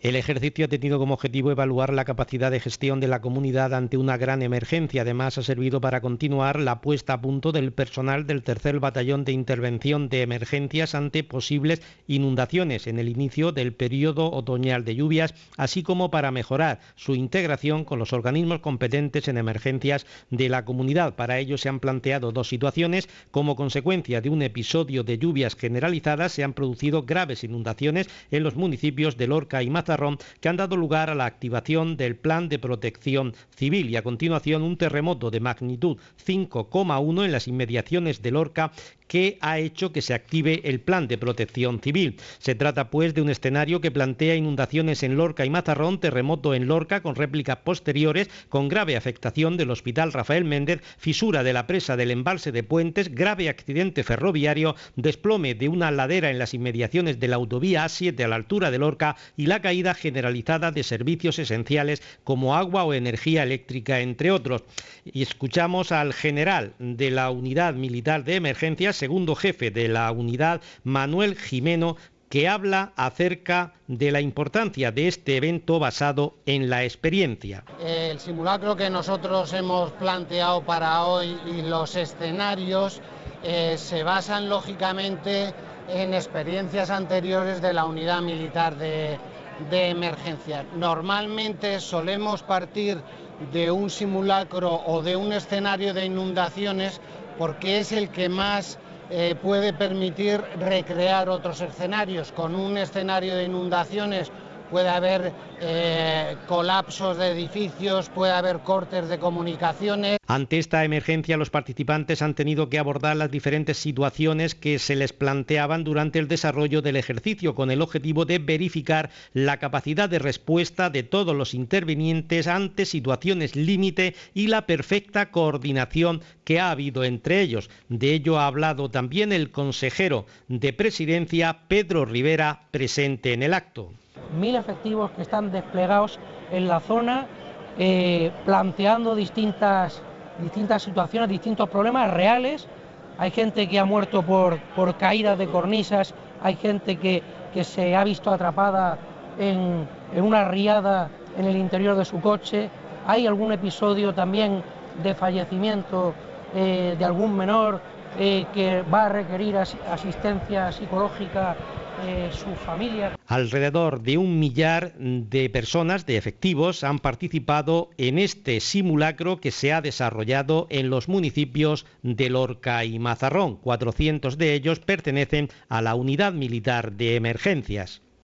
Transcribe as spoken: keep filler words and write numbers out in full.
El ejercicio ha tenido como objetivo evaluar la capacidad de gestión de la comunidad ante una gran emergencia. Además, ha servido para continuar la puesta a punto del personal del tercer Batallón de Intervención de Emergencias ante posibles inundaciones en el inicio del periodo otoñal de lluvias, así como para mejorar su integración con los organismos competentes en emergencias de la comunidad. Para ello se han planteado dos situaciones. Como consecuencia de un episodio de lluvias generalizadas, se han producido graves inundaciones en los municipios de Lorca y Mazarrón, que han dado lugar a la activación del Plan de Protección Civil, y a continuación un terremoto de magnitud cinco coma uno en las inmediaciones de Lorca, que ha hecho que se active el Plan de Protección Civil. Se trata, pues, de un escenario que plantea inundaciones en Lorca y Mazarrón, terremoto en Lorca con réplicas posteriores, con grave afectación del Hospital Rafael Méndez, fisura de la presa del embalse de Puentes, grave accidente ferroviario, desplome de una ladera en las inmediaciones de la autovía A siete a la altura de Lorca y la caída generalizada de servicios esenciales como agua o energía eléctrica, entre otros. Y escuchamos al general de la Unidad Militar de Emergencias, segundo jefe de la unidad, Manuel Jimeno, que habla acerca de la importancia de este evento basado en la experiencia. El simulacro que nosotros hemos planteado para hoy y los escenarios eh, se basan lógicamente en experiencias anteriores de la Unidad Militar de, de Emergencias. Normalmente solemos partir de un simulacro o de un escenario de inundaciones porque es el que más Eh, puede permitir recrear otros escenarios. Con un escenario de inundaciones puede haber eh, colapsos de edificios, puede haber cortes de comunicaciones. Ante esta emergencia, los participantes han tenido que abordar las diferentes situaciones que se les planteaban durante el desarrollo del ejercicio, con el objetivo de verificar la capacidad de respuesta de todos los intervinientes ante situaciones límite y la perfecta coordinación que ha habido entre ellos. De ello ha hablado también el consejero de Presidencia, Pedro Rivera, presente en el acto. Mil efectivos que están desplegados en la zona, eh, planteando distintas, distintas situaciones, distintos problemas reales. Hay gente que ha muerto por, por caídas de cornisas, hay gente que, que se ha visto atrapada en, en una riada en el interior de su coche, hay algún episodio también de fallecimiento eh, de algún menor eh, que va a requerir as, asistencia psicológica Eh, su familia. Alrededor de un millar de personas, de efectivos, han participado en este simulacro que se ha desarrollado en los municipios de Lorca y Mazarrón. cuatrocientos de ellos pertenecen a la Unidad Militar de Emergencias.